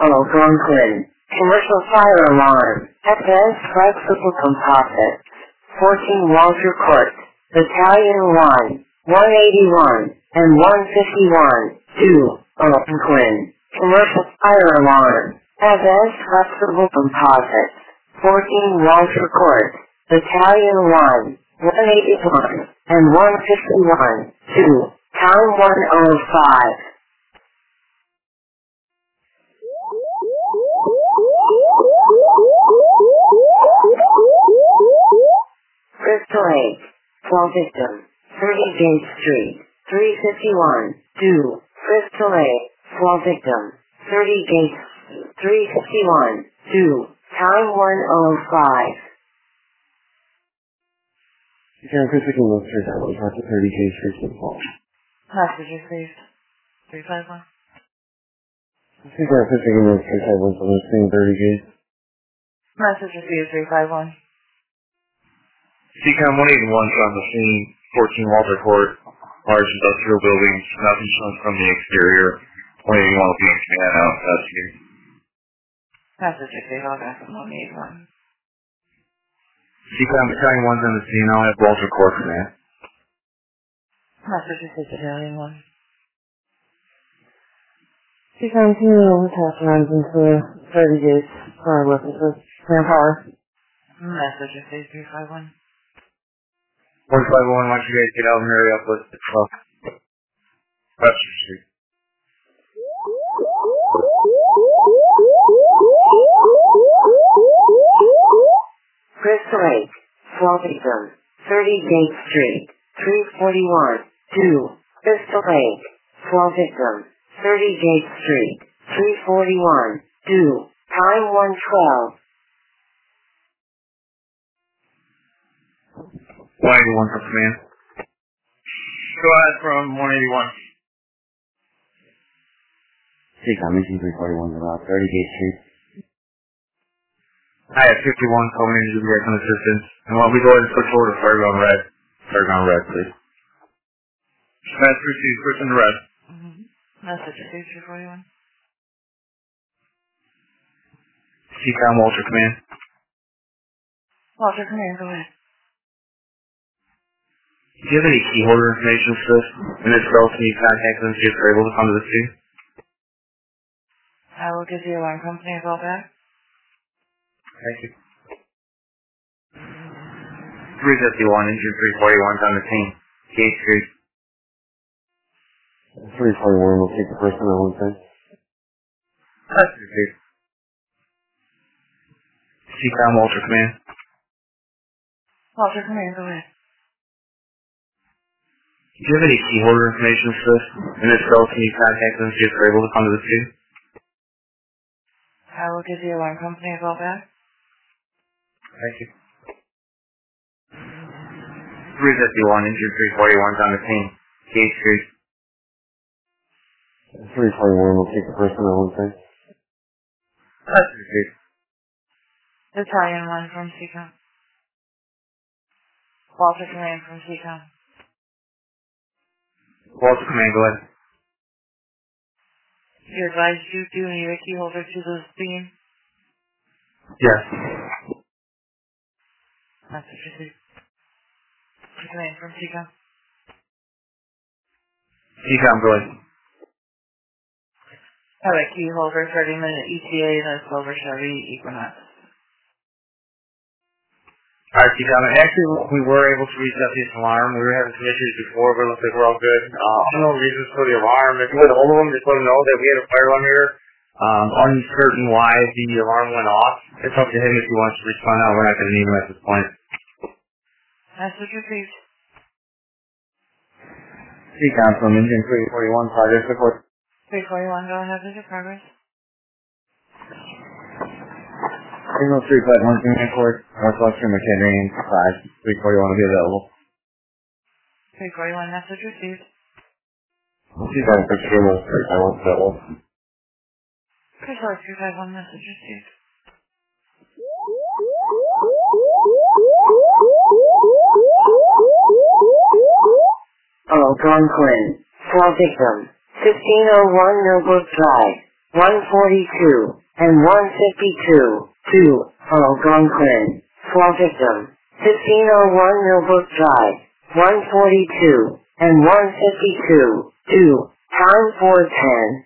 Algonquin. Commercial fire alarm. Advanced flexible composites. 14 Walter Court. Battalion 1, 181, and 151. 2. Algonquin. Commercial fire alarm. Advanced flexible composites. 14 Walter Court. Battalion 1, 181, and 151. 2. Time 1:05. Crystal Lake. 12 victim. 30 Gate Street. 351. 2. Crystal Lake. 12 victim. 30 Gate. 351. 2. Time 1:05. San Francisco Military Highway, after 30 Gate Street, St. Paul. Message received. 351. San Francisco Military Highway, so we're seeing 30 Gate. Message received. 351. CCOM 181 from the scene, 14 Walter Court, large industrial buildings, nothing shown from the exterior. 181 will be in command out investigating. Message received. All back from 181. CCOM Battalion 1's on the scene, I'll have Walter Court command. Message received. Battalion 1. CCOM 2 will pass runs into 30 Gates for references. Manpower. Message received. 351. 151, once you guys get out and hurry up with the truck. Webster Street. Crystal Lake. 12 victim. 30 Gate Street. 341. 2. Crystal Lake. 12 victim. 30 Gate Street. 341. 2. Time 1:12. 181 for command. Go ahead from 181. CCOM Mission 341 about 30 Gate Street. I have 51 coming in to get some assistance. And while we go ahead and switch over to Fargon Red. Fargon Red, please. Smash received, switch into red. Message received. 341. CCOM Walter command. Walter, come here. Go ahead. Do you have any key holder information for this? And if so, can you contact them to see if they're able to come to the scene? I will give the alarm company a call back. Thank you. 351, engine 341's on the scene. Gate Street. 341 will take the person on one thing. That's received. CCOM Walter command. Walter, come here. Go ahead. Do you have any key holder information for this? And if so, can you contact them to see if they're able to come to the scene? I will give the alarm company a call back. Thank you. 351, engine 341's on the scene. Gate Street. 341 will take the person on one thing. That's received. Battalion 1 from CCOM. Walter Command from CCOM. Walter command, go ahead. You advised you do need a key holder to the scene. Yes. Message received. Command from CCOM. CCOM, go ahead. Have a key holder, 30-minute ETA, and a silver Chevy Equinox. Alright, CCOM. Actually, we were able to reset this alarm. We were having some issues before, but it looks like we're all good. I don't know the reasons for the alarm. If you get a hold of them, just let them know that we had a fire alarm here. Uncertain why the alarm went off. It's up to him if he wants to respond out. We're not going to need him at this point. Message received. CCOM from engine 341, progress report. 341, go ahead with your progress. Signal 351 command court, Northwestern McHenry, 5, 341 will be available. 341, message received. CCOM for Signal 351 available. Crystal 351, message received. Algonquin. 12 victim. 1501 Millbrook Drive. 142, and 152, 2, Algonquin, fall victim, 1501 Millbrook Drive, 142, and 152, 2, time 410.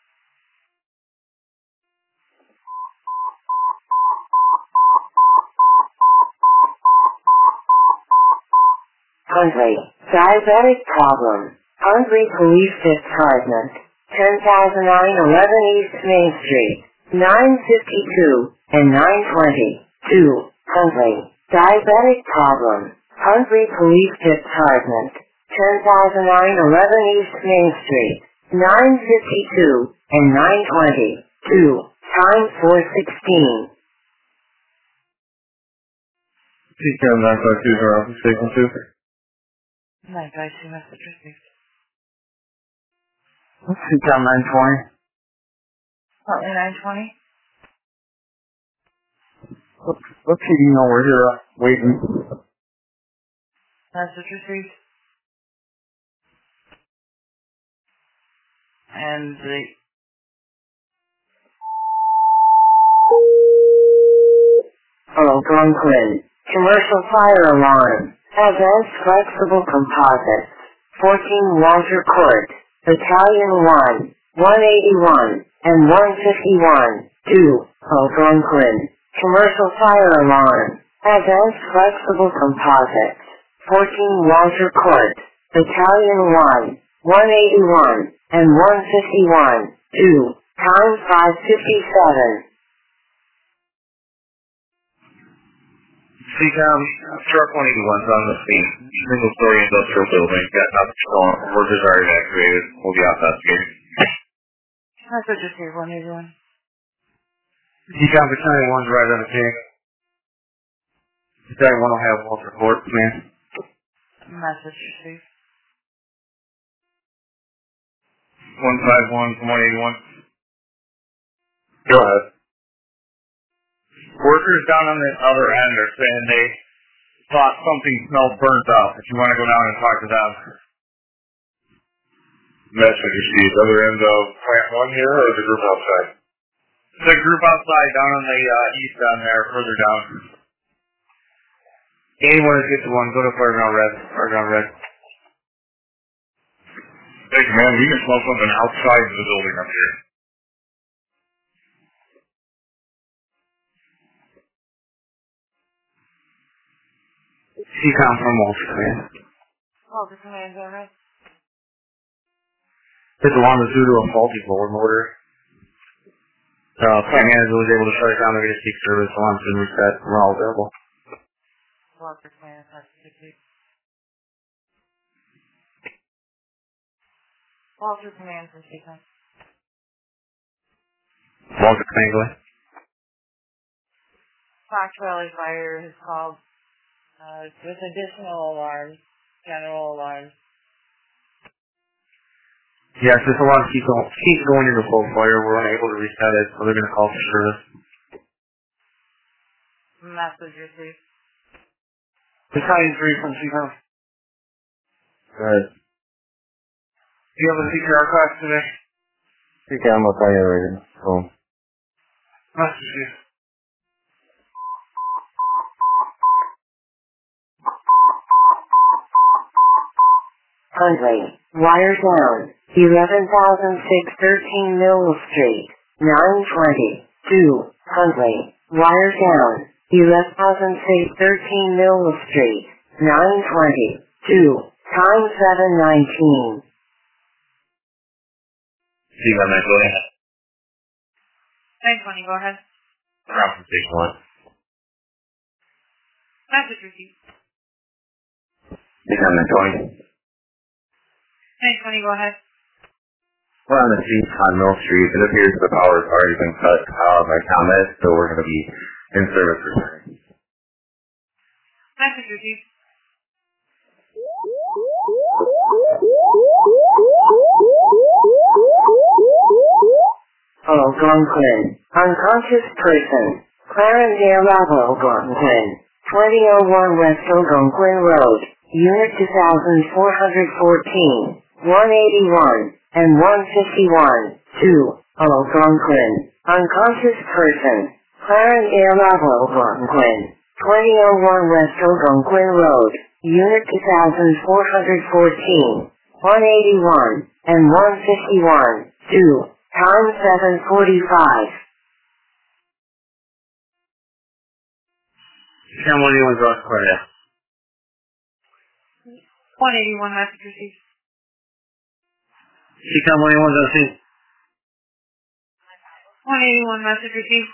Hungry, diabetic problem, Hungry Police Department, 10,911 East Main Street, 952 and 920, 2, Hungry, diabetic problem, Hungry Police Department, 10,911 East Main Street, 952 and 920, 2, time 416. Please tell them 952 is our office statement too. 952 message received. Please tell 920. Currently 920. Let's see, you know, we're here waiting. Message received. And the Algonquin, commercial fire alarm, Advanced Flexible Composites, 14 Walter Court, Battalion 1, 181, and 151, 2, Algonquin, commercial fire alarm, Advanced Flexible Composites, 14 Walter Court, Battalion 1, 181, and 151, 2, time 557. CCOM, truck 181's on the scene. Single-story industrial building. Got nothing going. Workers are evacuated. We'll be out investigating. message received. 181. CCOM, Battalion 1's right on the king. Battalion 1 will have Walter Court, man. Message received. 151 from 181. Go ahead. Workers down on the other end are saying they thought something smelled burnt out. If you want to go down and talk to them. Message received. Other end of plant 1 here or the group outside? The group outside down on the east down there, further down. Anyone who gets to one, go to Fireground Red. Fireground Red. Hey, man, we can smell something outside the building up here. CCOM from Walter Command. Walter Command, go ahead. This alarm was due to a faulty board motor. Plant manager was able to shut it down to get a seek service. Alarm's been reset. We're all available. Walter Command, message received. Walter Command from CCOM. Walter Command, go ahead. Fox Valley Fire has called with additional alarms, general alarms. Yes, this alarm keeps going into full fire. We're unable to reset it, so they're going to call for service. Message received. Battalion 3 from CCOM. Go ahead. Do you have a CPR class today? CCOM, I'll tell you later. Cool. Message received. Hundley, wire down, 11,613 Mill Street, 920, 2, Hundley, wire down, 11,613 Mill Street, 920, 2, time 719. See you on that, go ahead. 920, go ahead. Route from Station 1. Message received. See you on that, 20. 920, go ahead. We're on the street on Mill Street. It appears the power's already been cut by ComEd, so we're going to be in service for time. Message received. Algonquin, unconscious person, Clarendale Algonquin, 2001 West Algonquin Road, Unit 2414, 181, and 151, 2, Algonquin, unconscious person. Clarendale Algonquin, 2001 West Algonquin Road, Unit 2414, 181, and 151, 2, time 7:45. Cam 181 Ross Claria. 181 message received. Cam 181 on scene. 181 message received.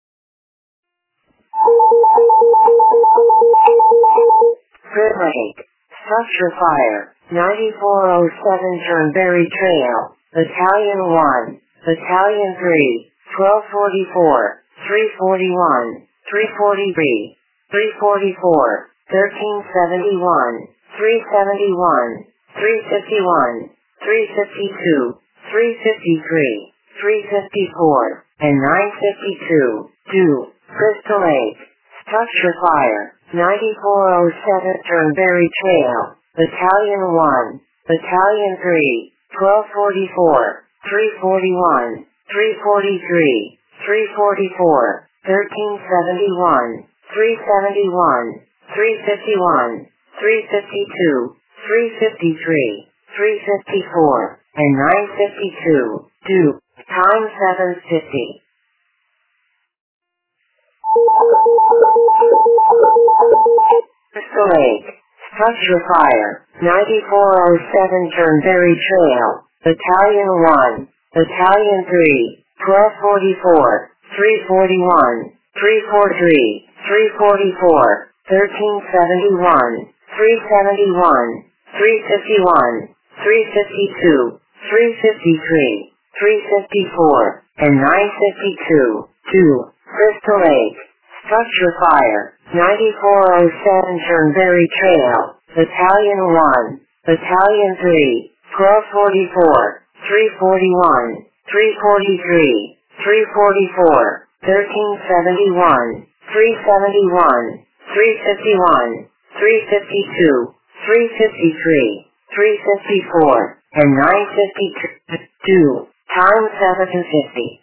Privilege. Structure fire. 9407 Turnberry Trail. Battalion 1. Battalion 3. 1244. 341. 343. 344. 1371. 371. 351. 352. 353. 354. And 952. 2. Crystal Lake. Structure fire. 9407 Turnberry Trail. Battalion 1. Battalion 3. 1244. 341. 343. 344. 1371. 371. 351. 352. 353. 354. And 952. 2. Time 7:50. Crystal Lake. Structure fire. 9407 Turnberry Trail. Battalion 1. Battalion 3. 1244. 341. 343. 344. 1371. 371. 351. 352. 353. 354. And 952. 2. Crystal Lake. Structure fire. 9407 Turnberry Trail. Battalion 1. Battalion 3. 1244. 341. 343. 344. 1371. 371. 351. 352. 353. 354. And 952. Time 7:50.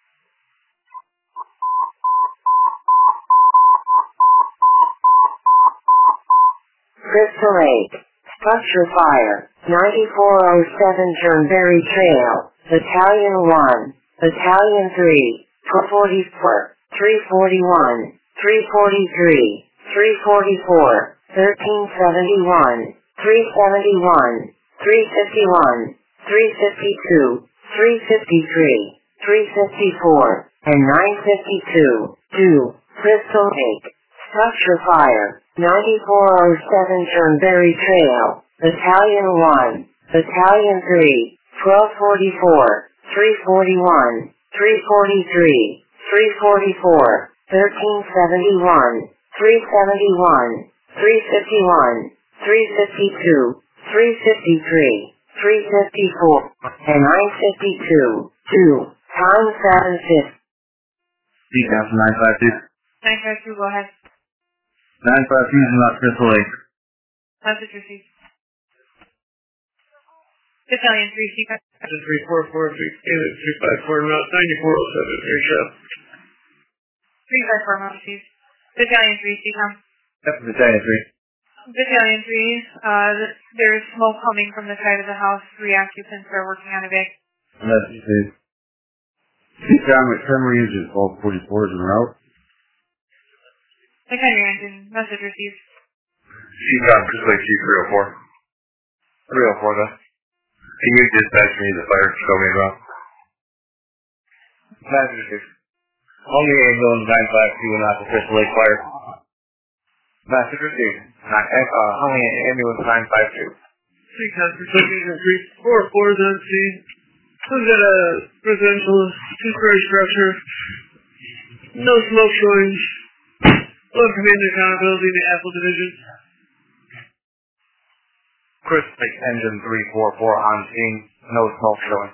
Crystal Lake. Structure fire. 9407 Turnberry Trail. Battalion 1. Battalion 3. 1244. 341. 343. 344. 1371. 371. 351. 352. 353. 354. And 952. 2. Crystal Lake. Structure fire. 9407 Turnberry Trail. Battalion 1. Battalion 3. 1244. 341. 343. 344. 1371. 371. 351. 352. 353. 354. And 952. 2. Time 7:50. Decaf 952. 952, go ahead. 952 is not Crystal Lake. Message received. Battalion 3, CPAC. 344, 354, not 9407, very sharp. 354, message received. Battalion 3, CCOM. That's Battalion 3. Battalion 3, there's smoke coming from the side of the house. 3 occupants are working on a bag. Message received. CCOM at Tremory Engine, 1244 is en route. Battalion engine, message received. CCOM, Crystal Lake C304. 304, though. Can you dispatch me the fire show me around? Message received. Only ambulance 952 and not the Crystal Lake fire. Message received. Only ambulance 952. CCOM, Crystal Lake 344 is on scene. We've got a residential two-story structure. No smoke showing. Love commander accountability in the Apple Division. Crystal Lake engine 344 on scene. No smoke showing.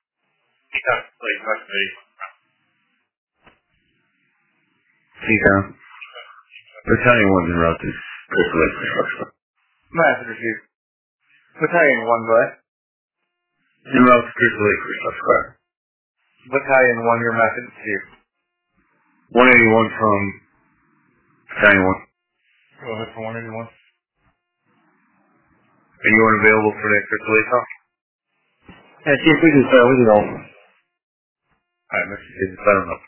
CCOM. Battalion 1's en route to Crystal Lake construction. Message received. Battalion 1, go ahead. En route to Crystal Lake construction. Battalion 1, your message to you. 181 from Battalion 1. Go ahead for 181. Are you unavailable for the Crystal Lake call? Yeah, Chief, we can go. Alright, Mr. Davis, let him know.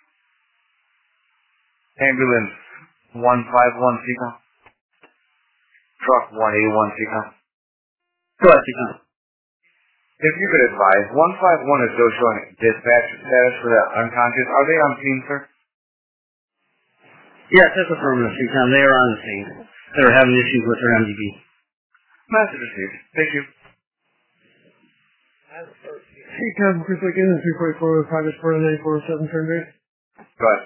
Ambulance 151 Seacom. Truck 181 Seacom. Go ahead, Seacom. If you could advise, 151 is still showing dispatch status for the unconscious. Are they on scene, sir? Yes, that's affirmative, Seacom. They are on the scene. They were having issues with their MDB. Message received. Thank you. Seacom, Chris Lake in 344, Progress 49407, turn base. Go ahead.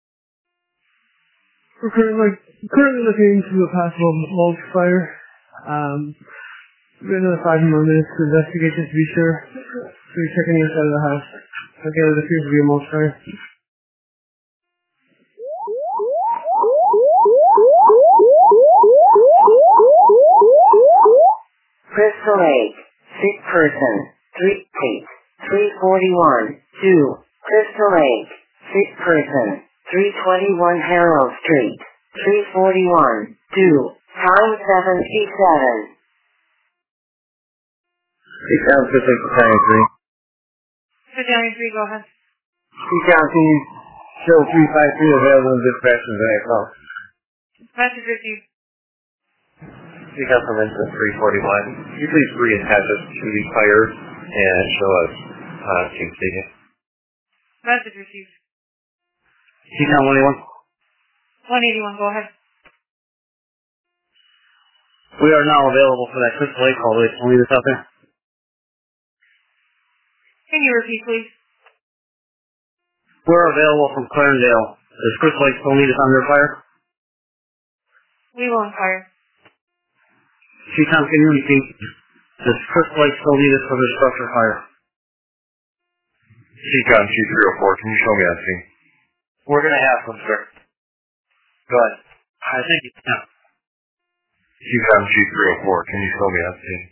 We're currently looking into a possible mulch fire. We've got another 5 more minutes to investigate just to be sure. So we're checking the inside of the house. Again, it appears to be a mulch fire. Crystal Lake, sick person, 341, 2, Crystal Lake, sick person, 321 Harold Street, 341, 2, time 77. Seacom, Chris Lake, Battalion 3. Battalion 3, go ahead. Seacom, can you show 353 available in dispatch and that call? Message received. Seacom from Incident 341. Can you please reattach us to the fire and show us King Stadium? Message received. Seacom 181. 181, go ahead. We are now available for that Crystal Lake call. Can we leave this out there? Can you repeat, please? We're available from Clarendale. Does Crystal Lake still need us under fire? We will inquire. Seacom, can you repeat? Does Crystal Lake still need us for the structure fire? Seacom G304, can you show me that scene? We're going to have some, sir. Go ahead. I think it's now. Seacom G304, can you show me that scene?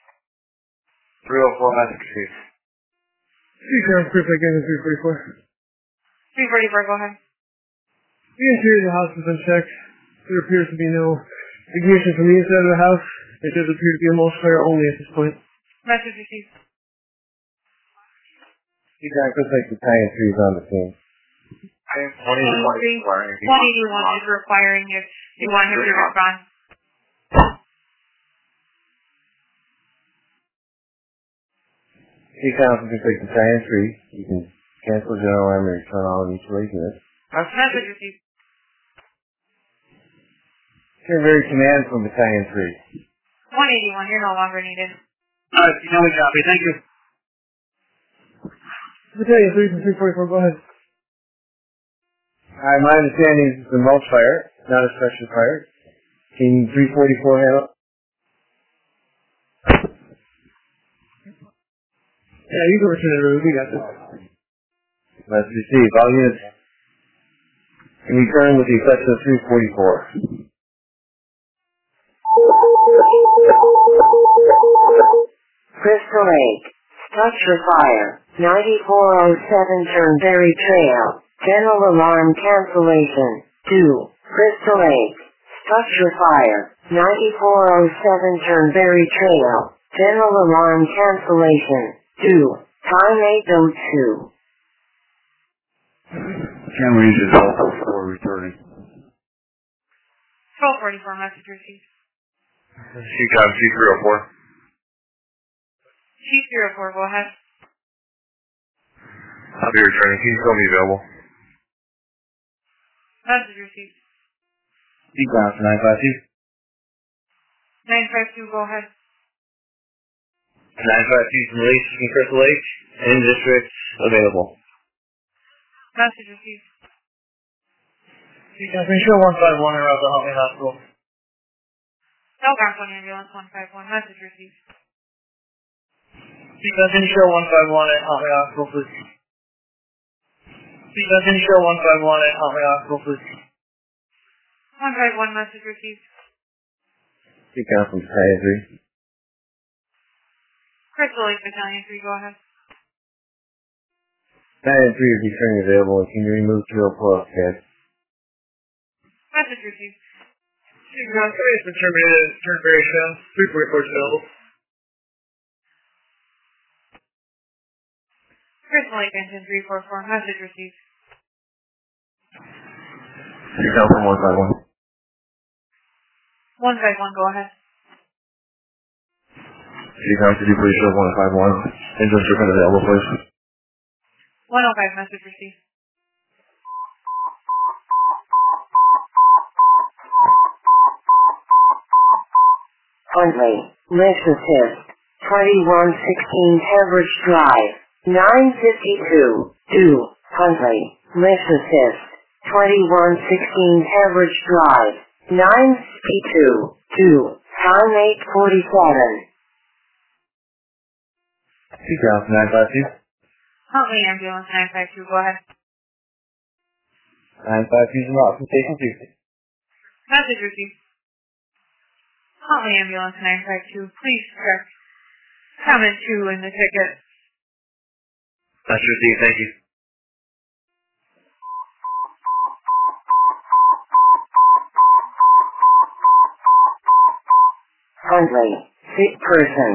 304, message received. Seacom, Chris Lake in 344. 344, go ahead. The interior of the house has been checked. There appears to be no ignition from the inside of the house. It does appear to be a mulch fire only at this point. Message received. Seacom, Chris Lake, Battalion 3 is on the scene. 181 is requiring if you want him to respond. Seacom, Chris Lake, Battalion 3. You can cancel general alarm and return all mutual aid units. Message received. Very command from Battalion 3. 181, you're no longer needed. Alright, Seacom, we copy. Thank you. Battalion 3 from 344, go ahead. Hi, my understanding is it's a mulch fire, not a structure fire. Can 344 handle? Yeah, you go return it, Ruth. We got this. Let's receive. All units can return with the exception of 344. Crystal Lake, structure fire, 9407 Turnberry Trail, general alarm cancellation, 2, Crystal Lake, structure fire, 9407 Turnberry Trail, general alarm cancellation, 2, time 8:02. Can we use it also for returning? 1244, message received. Seacom G304. G304, go ahead. I'll be returning. Can you show me available? Message received. Seacom 952. 952, go ahead. 952 from release from Crystal Lake. In district available. Message received. Seacom, can you show 151 around the Huntley Hospital? No County Ambulance 151, message received. Seacom, can you show 151 at Huntley Hospital, please? Seacom, can you show 151 at Huntley Hospital, please? 151, message received. Seacom from Battalion 3. Crystal Lake Battalion 3, go ahead. 9 and 3 is returning available and can you remove 0 plus, guys? Message received. Ground 3 has been terminated. Turn very sound. 344 available. Crystal Lake Engine 344. Message received. Seagull from 151. 151, go ahead. Seagull, could you please show 151? Engines are available, please. 105, message received. Huntley, lift assist, 2116 Herbridge Drive, 952, 2, Huntley, lift assist, 2116 Herbridge Drive, 952, 2, time 847. Seagull, 952. Huntley Ambulance 952, go ahead. 952 is not from Station 2. Message received. Huntley Ambulance 952, please check comment 2 in the ticket. That's received, thank you. Huntley, sick person,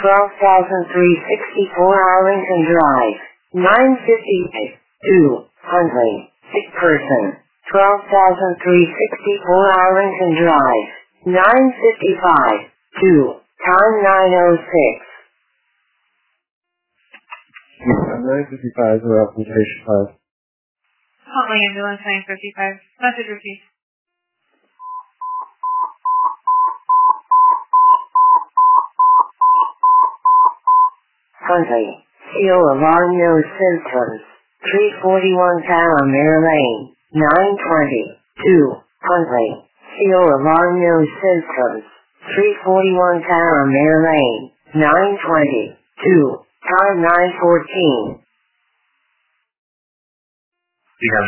12,364 Arlington Drive, 958, 2, Huntley, sick person, 12,364 Arlington Drive, 955, 2, time 906. 955 is around from Station 5. Huntley Ambulance 955, message received. Huntley, seal alarm no symptoms, 341 Palomar Lane, 920, 2, Huntley, seal alarm no symptoms, 341 Palomar Lane, 920, 2, time 914. Seagull,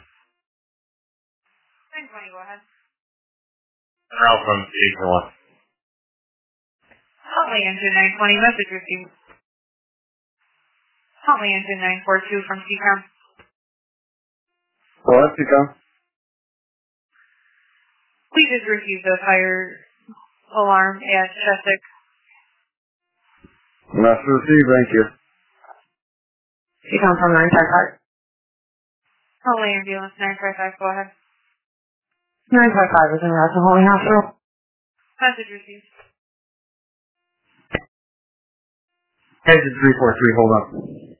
920. 920, go ahead. Ralph from Station 1. Huntley Engine 920, message received. Huntley Engine 942 from CCOM. Go ahead, Seagull. We just received a fire alarm at Chesapeake. That's received, thank you. CCOM from 955. Huntley Ambulance 955, go ahead. 955 is in route to Holy Hospital. Message received. Engine 343, hold up.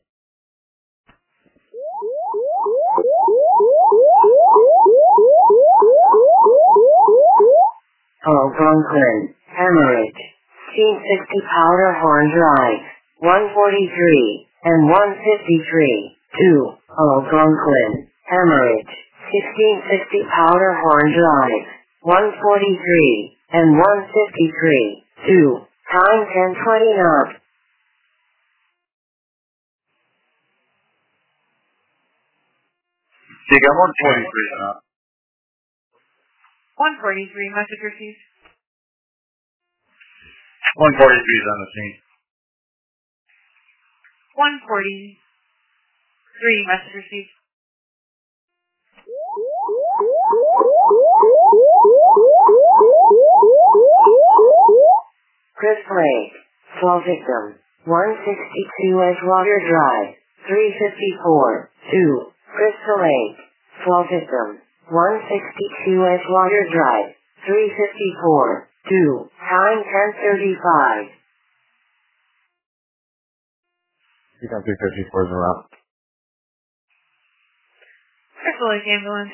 Algonquin, Hemorrhage, C60 Powder Horn Drive, 143, and 153, 2, Algonquin, Hemorrhage, 1660 Powder Horn Drive, 143, and 153, 2, time 10:29. Seagull, 143 now. 143, message received. 143 is on the scene. 143, message received. Chris Lake, fall victim, 162 Edgewater Drive, 354, 2, Crystal Lake, fall victim, 162 Edgewater Drive, 354, 2, time 10:35. Seagull 354 is around. Crystal Lake Ambulance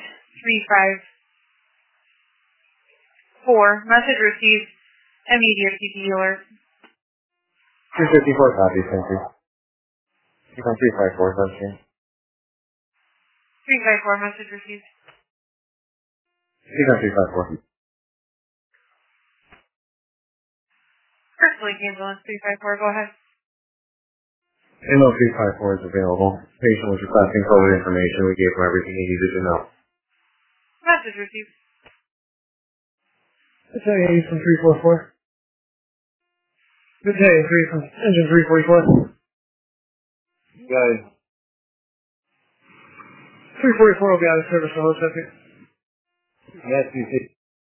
354, message received. Immediate CPE alert. 254 copies, thank you. Seagull 354 is on the scene. 354, message received. Seagull 354. Crystal Lake Ambulance 354, go ahead. MO 354 is available. Patient was requesting COVID information. We gave him everything he needed to know. Message received. Good day, Houston 344. Good day, Engine 344. Guys, 344 will be out of service for a whole second. Yes, you see.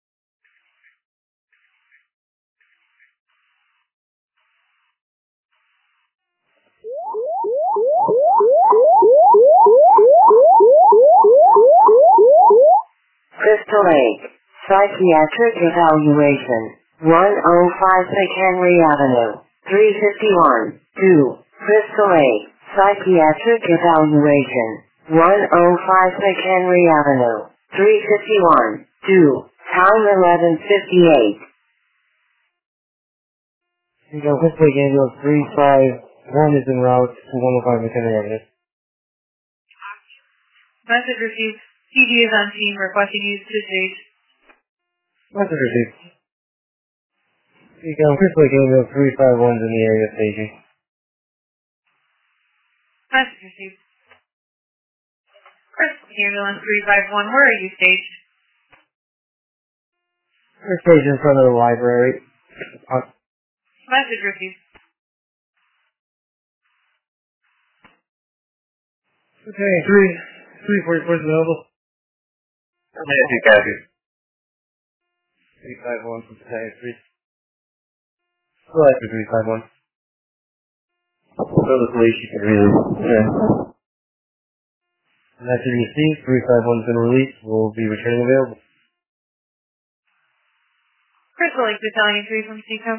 Crystal Lake, Psychiatric Evaluation, 105 McHenry Avenue, 351, 2, Crystal Lake, Psychiatric Evaluation, 105 McHenry Avenue, 351, 2, time 11:58. Crystal Lake Ambulance 351 is en route to 105 McHenry Avenue. Message received. PD is on scene requesting use to stage. Message received. Crystal Lake Ambulance 351 is in the area staging. Message received. Crystal Ambulance 351, where are you staged? We're staged in front of the library. Message received. Okay, 344 is available. Yes, you copy. 351 from Battalion 3. Select 351. So the police, you can really... Yeah. Message received. 351 has been released. Will be returning available. Crystal Lake Battalion 3 from CCOM.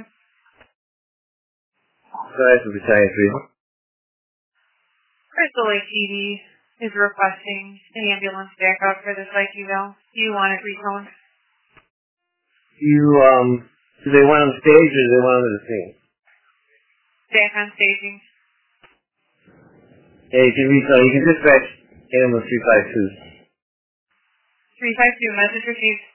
So that's the Battalion 3. Crystal Lake PD is requesting an ambulance backup for the psych eval. Do you want it retoned? Do they want on stage or do they want on the scene? Back on staging. Yeah, you can dispatch ambulance 352. 352, message received.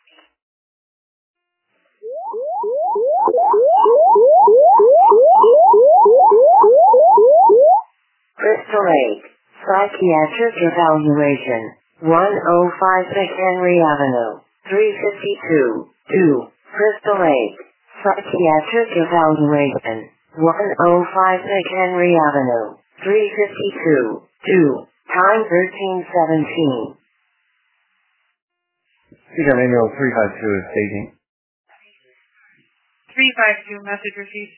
Crystal Lake, Psychiatric Evaluation, 105 McHenry Avenue, 352, 2, Crystal Lake, Psychiatric Evaluation, 105 McHenry Avenue, 352, 2, time 13:17. CCOM ambulance 352 is staging. 352, message received.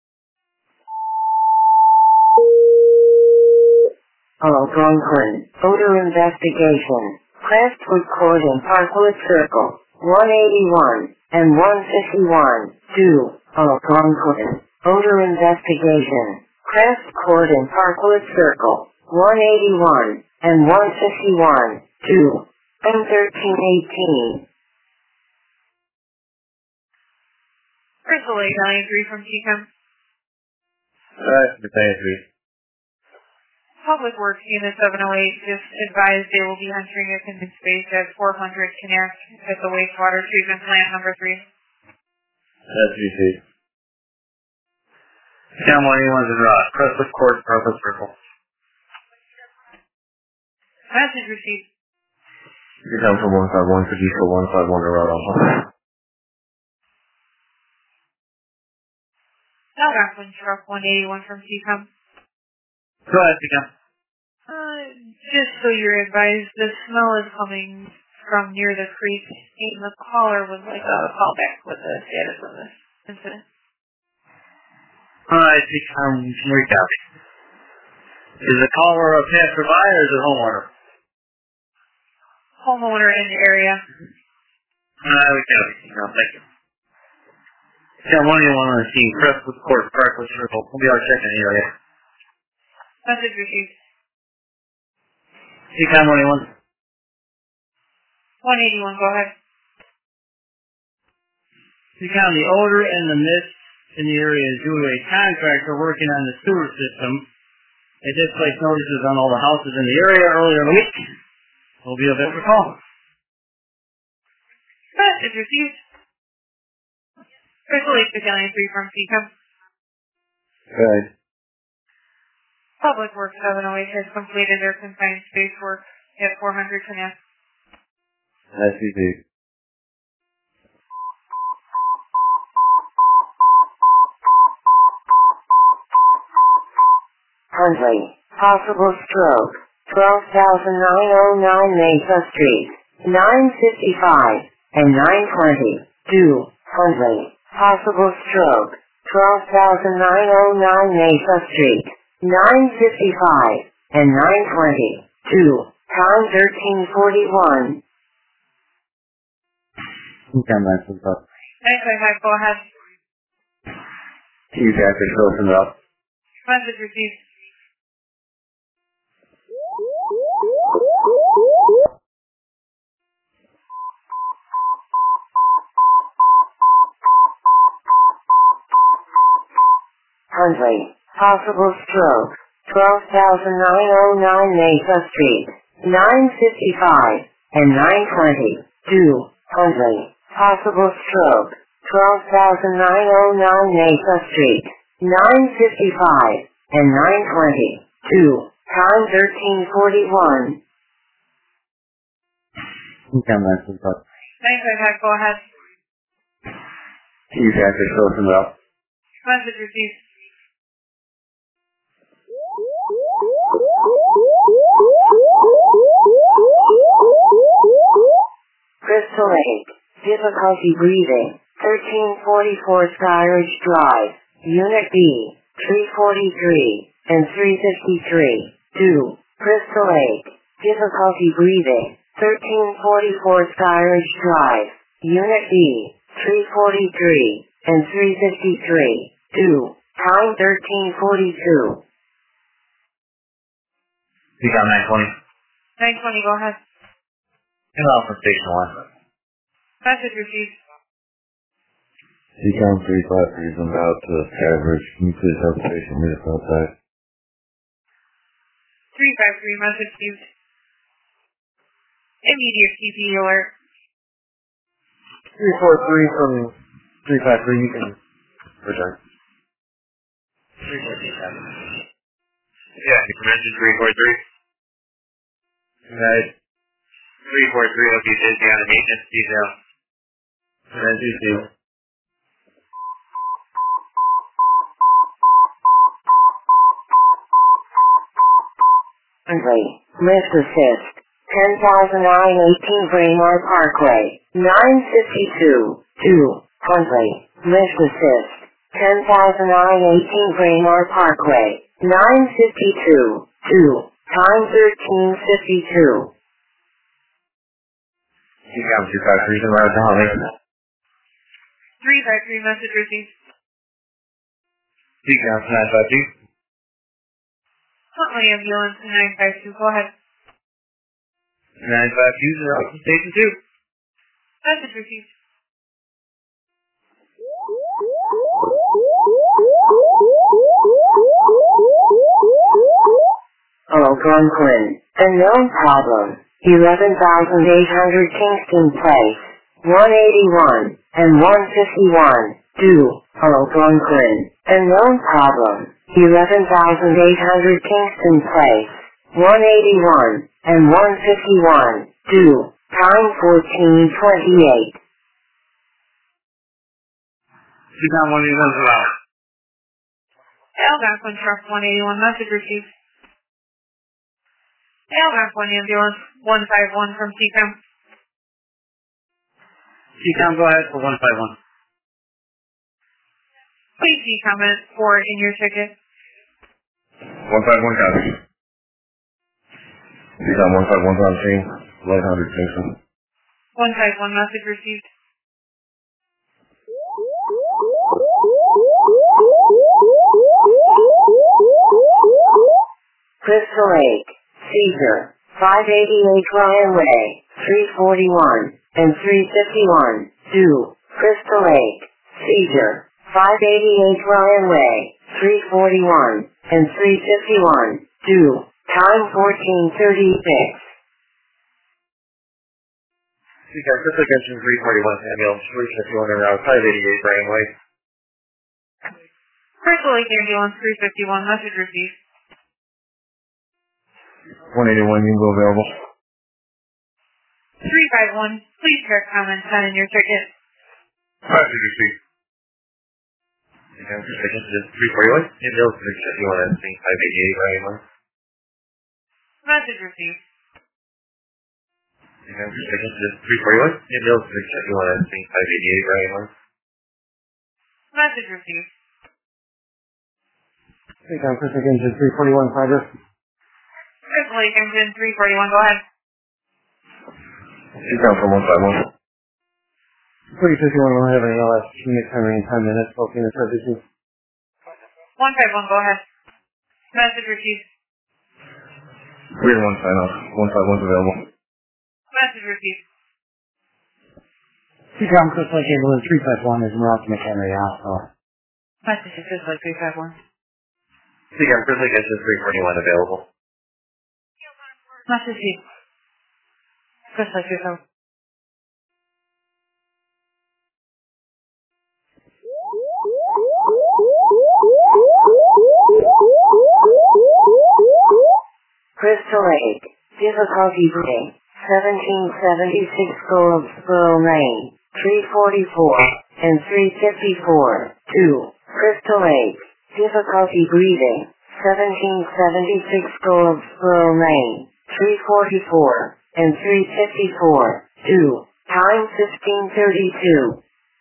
Algonquin, odor investigation, Crestwood Court and Parkwood Circle, 181 and 151, 2, Algonquin, odor investigation, Crest Court and Parkwood Circle, 181 and 151, 2, M1318. Crystal Lake Battalion 3 from CCOM. That's Battalion 3. Public Works Unit 708 just advised they will be entering a confined space at 400 Connect at the wastewater treatment plant number 3. That's GC. CCOM 181's in route. Crestwood Court, Parkwood Circle. Message received. CCOM from 151 for Diesel 151 to route also. Algonquin Truck 181 from CCOM. Go ahead, CCOM. Just so you're advised, the smell is coming from near the creek, and the caller would like a call back with the status of this incident. Alright, CCOM, recopy. Is the caller a passerby or is it a homeowner? Homeowner in the area. Recopy, CCOM, thank you. CCOM 181 on the scene, Crestwood Court, Parkwood Circle. We'll be out checking the area. Message received. CCOM 181. 181, go ahead. CCOM, the odor and the mist in the area is due to a contractor working on the sewer system. They did place notices on all the houses in the area earlier in the week. We'll be available to call. Message received. Crystal Lake Battalion 3 from CCOM. Good. Public Works 708 has completed their confined space work at 400 Connect. That's GC. Huntley, possible stroke, 12,909 Mesa Street, 955, and 920, due, Hundley, possible stroke, 12,909 Mesa Street, 955, and 920, due, time 1341. Go ahead. You guys are closing up. Message received. Hundley, possible stroke, 12,909 Mesa Street, 955, and 920, due, Hundley, possible stroke, 12,909 Mesa Street, 955, and 920, due, time 1341. Go ahead. You guys are closing up. Message received. Crystal Lake, difficulty breathing, 1344 Skyridge Drive, Unit B, 343, and 353, due, Crystal Lake, difficulty breathing, 1344 Skyridge Drive, Unit B, 343, and 353, due, time 1342. You got 920. 920, go ahead. Hello from Station 1. Message received. Decom 353 is about to Skyridge. Can you please have the patient meet us outside? 353, message received. Immediate CP alert. 343 from 353, you can return. 347. Yeah, you can mention 343. Right. 343 will be busy on the maintenance detail. And then 22. Hundley, lift assist, 10,918 Braemar Parkway, 952, due, Hundley, lift assist, 10,918 Braemar Parkway, 952, due, time 1352. Decom 253 is around the Holly. 353, message received. Decom 952. Huntley ambulance 952, go ahead. 952 is out from Station 2. Message received. Algonquin, unknown problem, 11,800 Kingston Place, 181, and 151, due, Algonquin, unknown problem, 11,800 Kingston Place, 181, and 151, due, time 1428. Decom 181 is allowed. Algonquin truck 181, message received. Algonquin ambulance 151 from CCOM. Decom, go ahead for 151. Please see comment 4 in your ticket. 151 copy. Decom 151 on scene. 1100 Kingston. 151 message received. Crystal Lake, Caesar, 588 Ryan Way, 341, and 351, due, Crystal Lake, Caesar, 588 Ryan Way, 341, and 351, due, time 1436. Decom, Crystal Junction 341 ambulance 351 en route 588 Bryan Way. Crystal Lake ambulance 351 message received. 181 Unigo available. 351, please check comment 10 in your ticket. Message received. Decom, Crystal Junction 341 ambulance 351 en scene 588 Bryan Way. Message received. Beacon precision to 341. Intel 671 SC 588 right. Message received. Beacon precision to 341 fiber. Crystal Lake Engine 341, go ahead. Beacon from 151. 351 will have an LS unit timing in 10 minutes. Both units are busy. 151, go ahead. Message received. We're 1 sign off. 151's available. Message received. Beacon Crystal Lake Ambulance 351 is in Rocky McHenry also. Message to Crystal Lake 351. Beacon Crystal Lake Engine 341 available. Message received. Crystal Lake 351. Crystal Lake, difficulty breathing, 1776 Goldsboro Lane, 344 and 354, 2. Crystal Lake, difficulty breathing, 1776 Goldsboro Lane, 344 and 354, 2. Time 1532.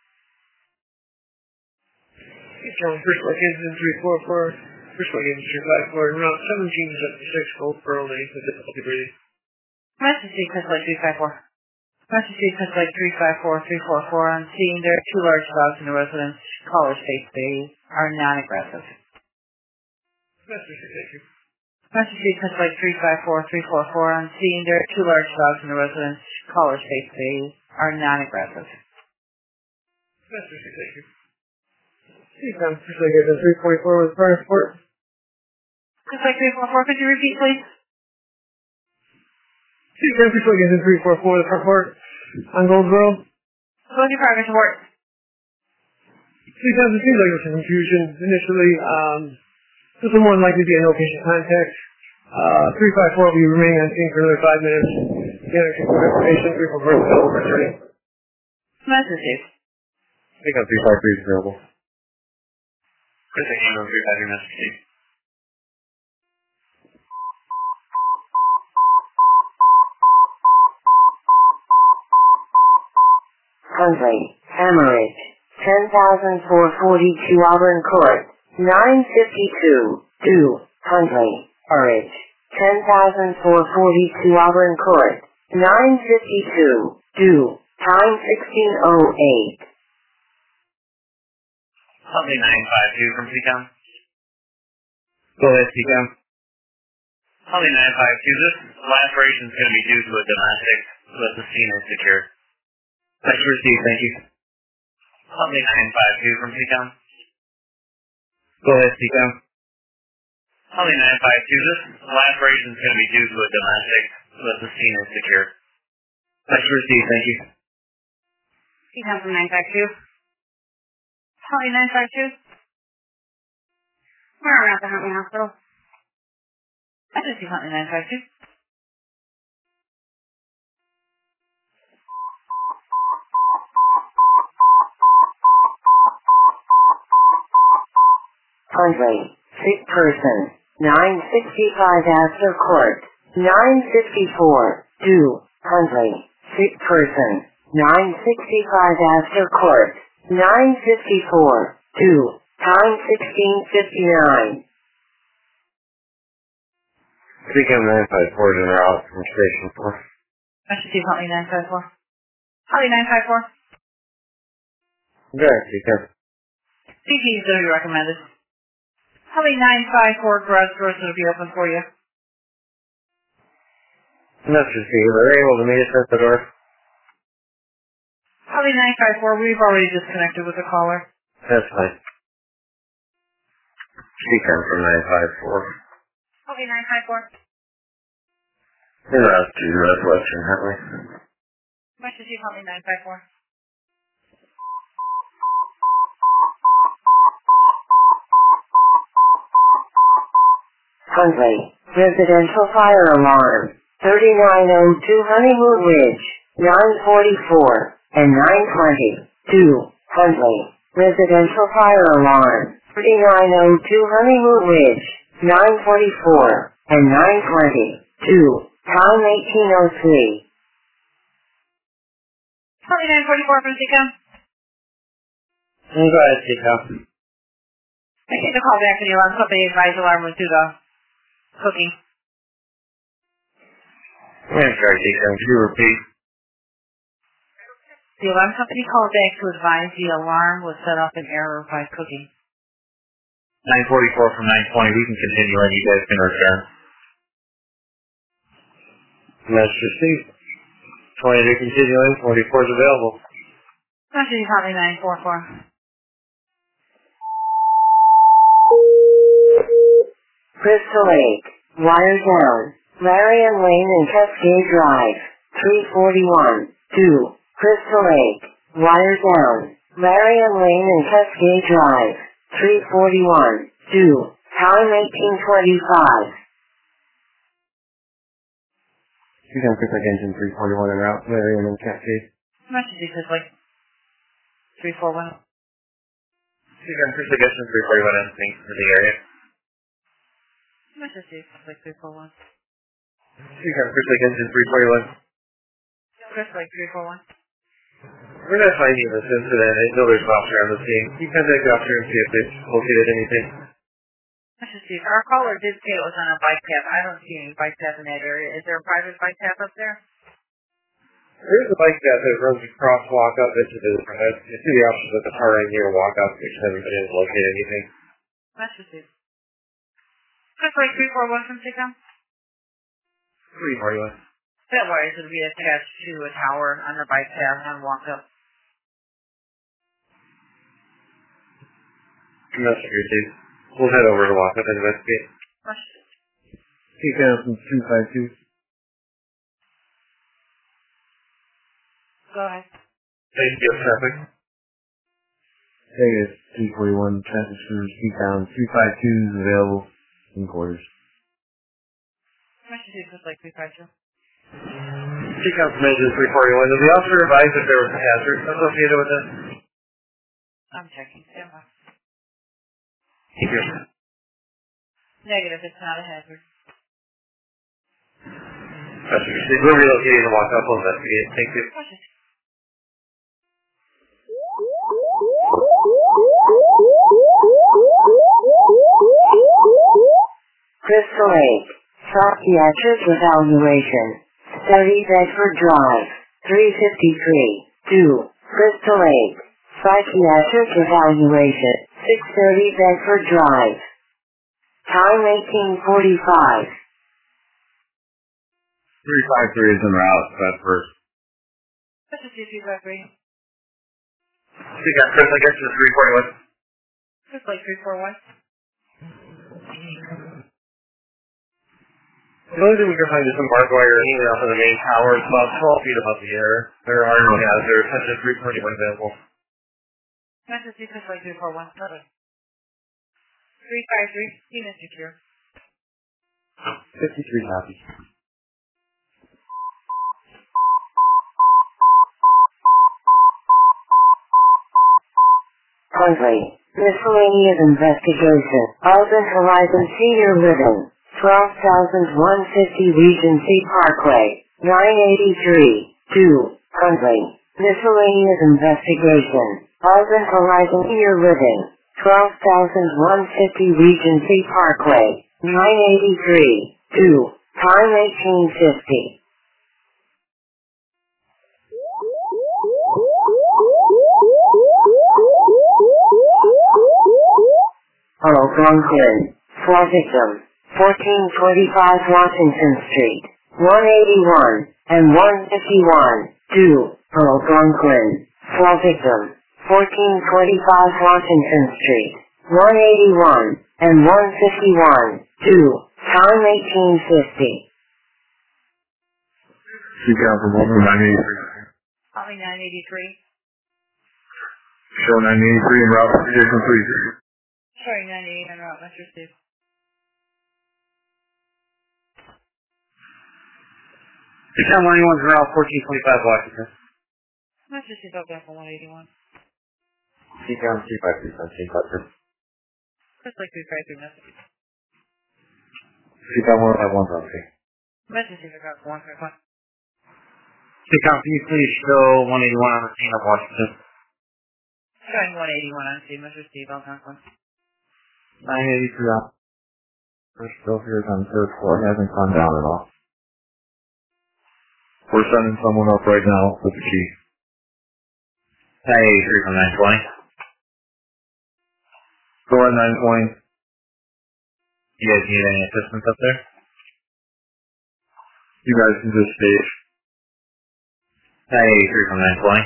Crystal Lake Engine 344. Crystal Lake Engine 354 and route 1776 Goldsboro Lane with difficulty breathing. Message to Crystal Lake 354. Message to Crystal Lake 354-344 on seeing there are 2 large dogs in the residence. Caller states they are non-aggressive. Message to thank you. Message to Crystal Lake 354-344 on seeing there are 2 large dogs in the residence. Caller states they are non-aggressive. Message to thank you. Beacon Crystal Lake Engine 344 with fire support. Crystal Lake 344, could you repeat please? Beacon Crystal Lake Engine 344 with fire support on Goldsboro. Go with your progress report. Beacon, it seems like there's some confusion initially. This will more than likely be a no patient contact. 354 will be remaining on scene for another 5 minutes. Again, if you have information, 344 is available for returning. Message received. Beacon 353 is available. Crystal Lake Engine 353 message received. Hundley, Hemorrhage, 10,442 Auburn Court, 952, 2. Hundley, Hemorrhage, 10,442 Auburn Court, 952, 2. Time 1608. Huntley 952 from Seacom. Go ahead, Seacom. Huntley 952, this last operation is going to be due to a domestic, but the scene is secure. Thanks for received, thank you. Huntley 952 from Seacom. Go ahead, Seacom. Huntley 952, this last operation is going to be due to a domestic, but the scene is secure. Thanks for received, thank you. Seacom from 952. Huntley 952. We're around the Huntley Hospital. I just see Huntley 952. Hundley, sick person, 965 Astor Court, 954, 2. Hundley, sick person, 965 Astor Court, 954, 2. Time 1659. Beacon 954 is in route from Station 4. I should see Huntley 954. Huntley 954. Good, Beacon. CT is going to be recommended. Huntley 954 garage doors will be open for you. Message received. Are they able to meet us at the door? Huntley 954, we've already disconnected with the caller. That's fine. Beacon from 954. Huntley 954. In route to Northwestern Huntley. Message to Huntley 954. Hundley, residential fire alarm, 3902 Honeymoon Ridge, 944 and 920, 2. Hundley, residential fire alarm, 3902 Honeymoon Ridge, 944 and 920, Time 1803. Probably 944 from Seacom. Go ahead, Seacom. I get the call back from the alarm company advised alarm was due to cooking. I'm sorry, Seacom. Could you repeat? The alarm company called back to advise the alarm was set off in error by cooking. 944 from 920. We can continue and you guys can return. Message received. 20 to continuing. 44 is available. Message probably 944. Crystal Lake. Wire down. Marion Lane and Cascade Drive. 341. 2. Crystal Lake. Wire down. Marion Lane and Cascade Drive. 341. 2. Time 1825. Seacom Crystal Lake Engine 341 en route. Marion and Cascade. Message is like 341. Seacom Crystal Lake Engine 341 and thanks for the area. Message is like 341. Seacom Crystal Lake Engine 341. Just like 341. We're not finding this incident. I know there's an officer on the scene. Can you contact the officer and see if they've located anything? Message is our caller did say it was on a bike path. I don't see any bike path in that area. Is there a private bike path up there? There's a bike path that runs across walk up into the front. You see the options at the far end near walk up, which haven't been able to locate anything. Message is just like 341 from Seacom. 341. That wires would be attached to a tower on the bike path on walk up. Message received. We'll head over to walk up and investigate. Seacom from 252. Go ahead. Thank you, traffic. Vegas 341. Traffic for Seacom 252 is available in quarters. Message is just like 352. Seacom from Engine 341. Did the officer advise if there was a hazard associated with this? I'm checking. Stand by. Thank you. Negative, it's not a hazard. Message received. We're relocating to walk up. We'll investigate. Thank you. Message. Crystal Lake. Psychiatric evaluation. Study Bedford Drive. 353. 2. Crystal Lake. Psychiatric evaluation. 630 Bedford Drive. Time 1845. 353 is en route. That's first. Message is 353. Seacom Crystal Lake Engine 341. Just like 341. The only thing we can find is some barbed wire hanging off of the main tower. It's about 12 feet above the air. There are no hazards. Engine 341 available. Message is just like 341. Okay. 353. Unit secure. 53 copy. Huntley. Miscellaneous investigation. Alden Horizon Senior Living. 12,150 Regency Parkway. 983. 2. Huntley. Miscellaneous investigation. Alden Horizon Senior Living. 12,150 Regency Parkway. 983. 2. Time 1850. Algonquin. 4 victim. 1425 Washington Street. 181 and 151. 2. Algonquin. 4 victim. 1425 Washington Street. 181 and 151. 2. Time 1850. Seacom from 983. Probably 983. Show 983 en route for vehicle complete. Sorry, 98 on route. Message received. Seacom 91's around 1425 Washington. Message received up there for 181. Seacom 253 on St. Butler. Just like 353 message. Seacom 151 on St. Emergency pickup 151. Pickup, can you please show 181 on the scene of Washington? Showing 181 on scene, emergency Algonquin. 983 up. We're still here on the third floor. It hasn't gone down at all. We're sending someone up right now with the key. 983 from 920. Go at 920. You guys need any assistance up there? You guys can just stage. 983 from 920.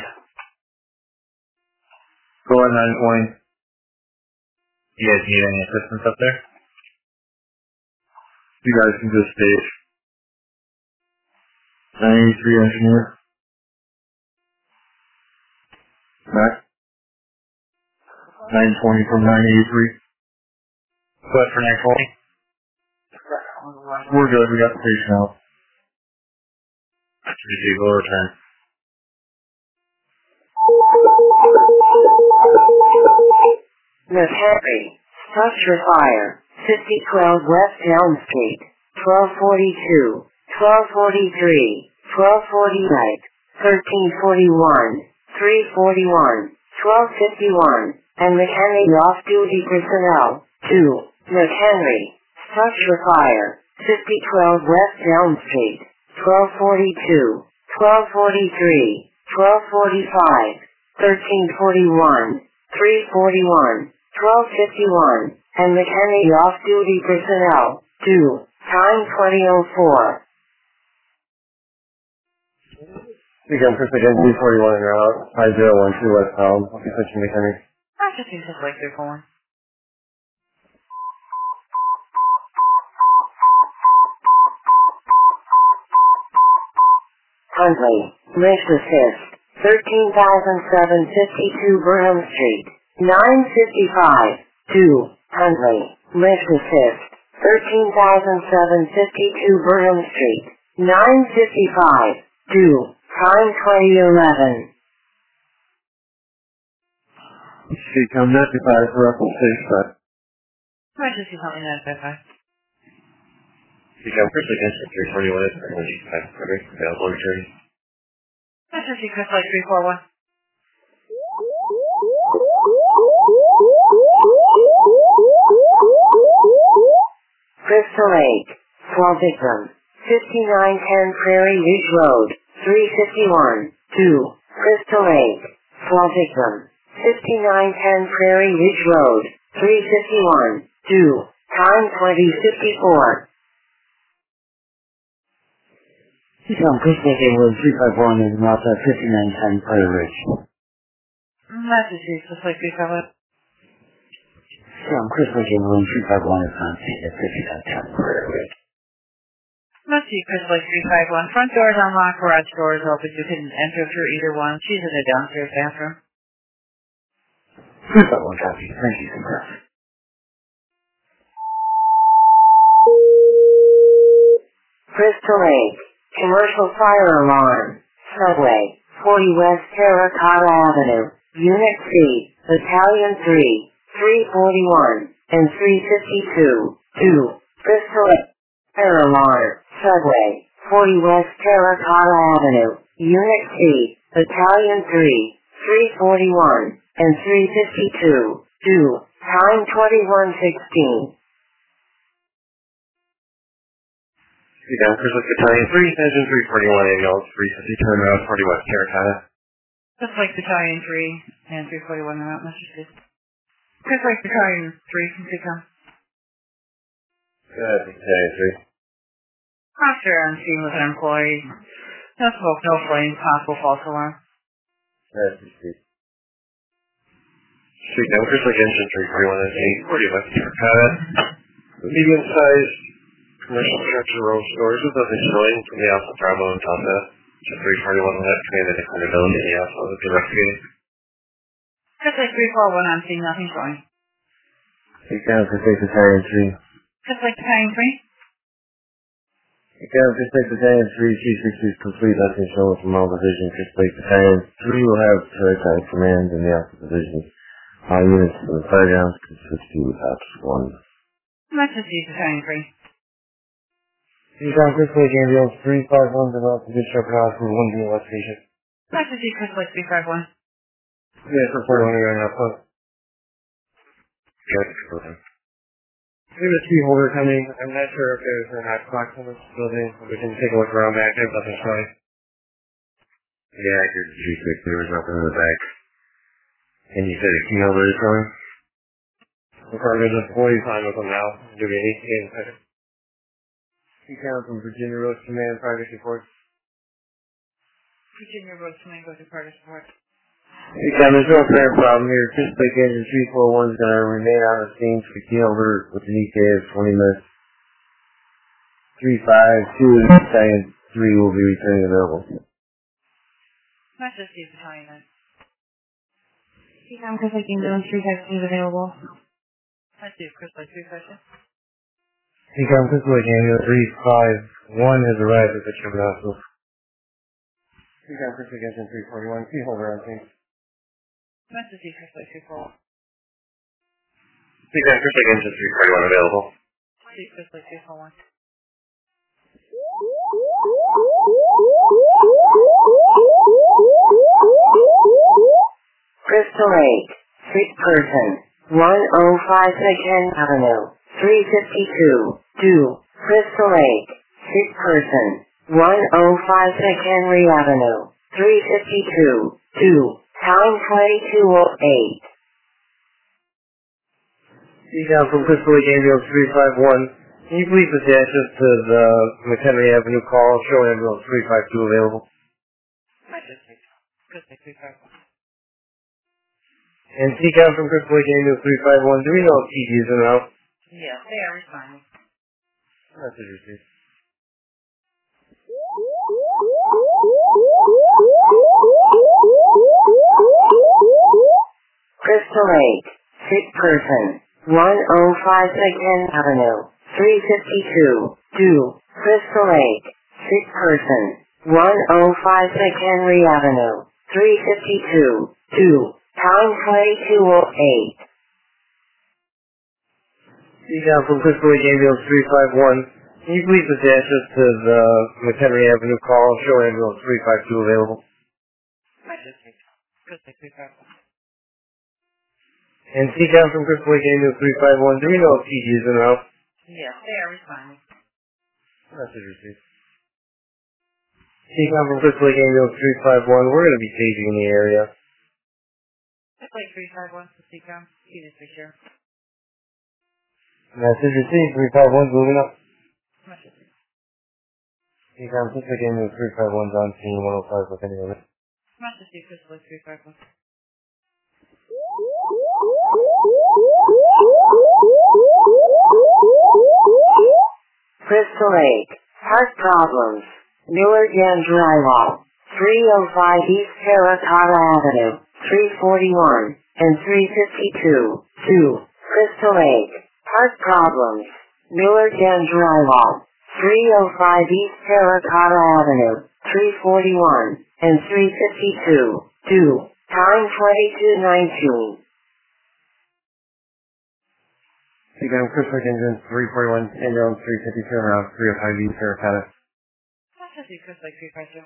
Go at 920. You guys need any assistance up there? You guys can just stage. 983 engineer. Mac. 920 from 983. What for 920? We're good. We got the patient out. Receive, will return. McHenry, structure fire, 5012 West Elm Street, 1242, 1243, 1240 night, 1341, 341, 1251, and McHenry off-duty personnel, 2, McHenry, structure fire, 5012 West Elm Street, 1242, 1243, 1245, 1341, 341, 1251, and McHenry off-duty personnel, 2, time 20:04. Again, Chris again, 241 in route, 5012 westbound. I'll be switching to Henry. I just think it's like they're going. Huntley, lift assist, 13,752 Burnham Street, 955, 2, Huntley, lift assist, 13,752 Burnham Street, 955, 2, time 2011. Come 95 for up to 6, Emergency something that bad. Become Chris against 341 energy 500, available return. Emergency Chris like 341. Crystal Lake, small victim, 5910 Prairie Ridge Road, 351, 2, Crystal Lake, small victim, 5910 Prairie Ridge Road, 351, 2, time 2054. Some Crystal Lake was 351 is not 5910 Prairie Ridge. Emergency Chris like 351. Some Crystal Lake was 351 is not 5910 Prairie Ridge. Emergency Chris like 351. Front doors unlocked, garage doors open. You can enter through either one. She's in the downstairs bathroom. 351 copy. Thank you, Chris. Crystal Lake, commercial fire alarm, subway, 40 West Terracotta Avenue, Unit C, Battalion 3, 341, and 352, 2, Crystal Lake, fire alarm, subway, 40 West Terracotta Avenue, Unit C, Battalion 3, 341, and 352, 2, time 21:16. Become Chris Battalion 3, engine 341 ambulance 350 turnaround 40 West Terracotta. Just like Battalion 3 and 341 are out, Massachusetts. Just like Battalion 3 from Seacom. Good, Battalion 3. Officer on scene with an employee. No smoke, no flame, possible false alarm. Good, Become Chris engine 341 and 40 West Terracotta. Medium-sized commercial structure room stores with nothing showing from the Alpha Bravo and Delta. Just 341 left, commanded a credibility in the Alpha was investigating. Just like 341 on scene, nothing showing. Become Chris Battalion 3. Just like Battalion 3. Become Chris Battalion 3, G6 is complete, nothing showing from all divisions. Chris Battalion 3 will have territory command in the Alpha division. All units in the fire grounds can switch to Ops 1. Emergency Battalion 3. Decon Crystal Lake Ambulance 351 developed a good sharp house for 1B West Station. That's the Crystal Lake 351. Yes, report on right now, please. Good. Okay. We have a key holder coming. I'm not sure if there's an hot box in this building. We can take a look around back there, but nothing's showing. Yeah, I heard G6. There was nothing in the back. And you said a key holder is coming? We're probably just employees on with them now. Do we need to get in touch? Decon from Virginia Road Command, progress report. Virginia Road Command, go to progress report. Decon, there's no apparent problem here. Crystal Lake Engine 341 is going to remain on the scene for key holder with an ETA of 20 minutes. 352 and 3 will be returning available. That's just the battalion then. Decon Crystal Lake Ambulance 352 is available. Let's do Crystal Lake 352. Decon Crystal Lake Ambulance 351 has arrived at the terminal. Decon Crystal Lake Engine 341, key holder on scene. That's just the Crystal Lake 341. Decon Crystal Lake Engine 341 available. Let's do Crystal Lake 341. Crystal Lake, sick person, 105 Second Avenue, 352, due, Crystal Lake, sick person, 105 Second Avenue, 352, due, time 22:08. Decon from Crystal Lake Ambulance 351. Can you please attach us to the McHenry Avenue call? Show Ambulance 352 available. That's just Crystal Lake 351. And Decon from Crystal Lake Ambulance 351. Do we know if TG's in out? Yes, they are responding. Message received. Crystal Lake, sick person, 105 Second Avenue, 352, due, Crystal Lake, sick person, 105 Second Avenue, 352, due, time 22:08. Decon from Crystal Lake Ambulance 351. Can you please attach us to the McHenry Avenue call? Show Ambulance 352 available. That's just Crystal Lake 351. And Decon from Crystal Lake Ambulance 351. Do we know if TG's in out? Yes, they are responding. Message received. Decon from Crystal Lake Ambulance 351. We're going to be staging in the area. Crystal Lake 351 to Decon. See this picture. Message received. 351's moving up. Message received. Decon Crystal Lake Ambulance 351's on scene 105 with any of it. Message received. Crystal Lake 351. Crystal Lake, heart problems, Newark and Drywall, 305 East Terracotta Avenue, 341, and 352, 2, Crystal Lake, heart problems, Newark and Drywall, 305 East Terracotta Avenue, 341, and 352, 2, time 22:19. Decon Crystal Lake Engine 341, Ambulance 352 around 305 East Terracotta. Message received. Crystal Lake 352.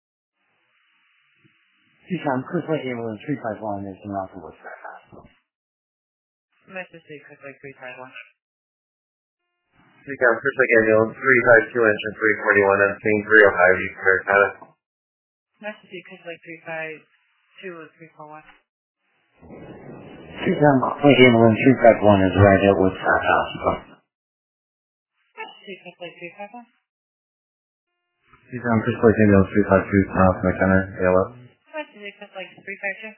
Decon Crystal Lake Ambulance 351 is in Alpha Woods Hospital. Message received. Crystal Lake 351. Decon Crystal Lake Ambulance 352 Engine 341 on scene 305 East Terracotta. Message received. Crystal Lake 352 with 341. Decon Crystal Lake Ambulance 351 is right at Woodside Hospital. Message received. Crystal Lake 351. Decon Crystal Lake Ambulance 352 South McHenry, ALF. Message received. Crystal Lake 352.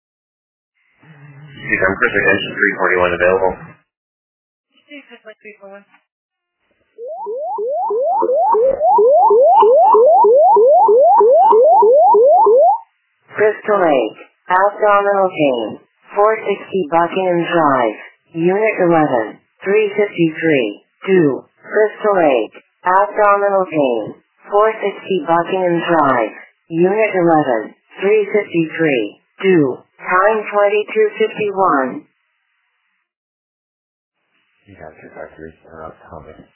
Decon Crystal Lake Engine 341 available. Message received. Crystal Lake 341. Crystal Lake, abdominal pain, 460 Buckingham Drive, Unit 11, 353, 2, Crystal Lake, abdominal pain, 460 Buckingham Drive, Unit 11, 353, 2, time 22:51. You got 253, Thomas.